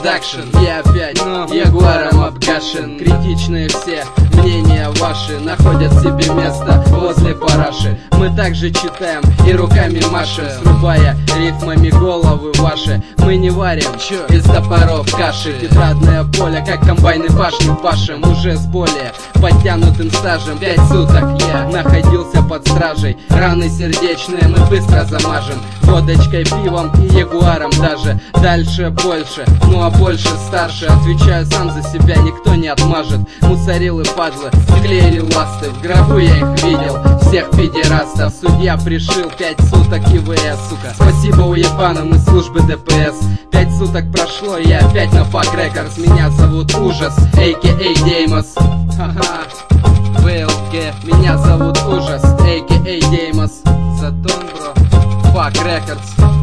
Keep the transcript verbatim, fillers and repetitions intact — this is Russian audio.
продакшн. Я опять ягуаром обгашен. Критичные все мнения ваши находят себе место возле параши. Мы также читаем и руками машем, срубая рифмами головы ваши. Мы не варим из топоров каши. Тетрадное поле, как комбайны башню пашем. Уже с более подтянутым стажем. Пять суток я находился под стражей. Раны сердечные мы быстро замажем водочкой, пивом и ягуаром даже. Дальше больше, ну а больше старше. Отвечаю сам за себя, никто не отмажет. Мусорилы, падлы, склеили ласты. В гробу я их видел, всех педерастов. Судья пришил пять суток ИВС, сука. Спасибо уебанам из службы ДПС. Пять суток прошло, и я опять на Fuck Records. Меня зовут Ужас, а ка а Деймос. Ха-ха, ВЛГ. Меня зовут Ужас, а ка а Деймос. Затон, бро. Fuck Records.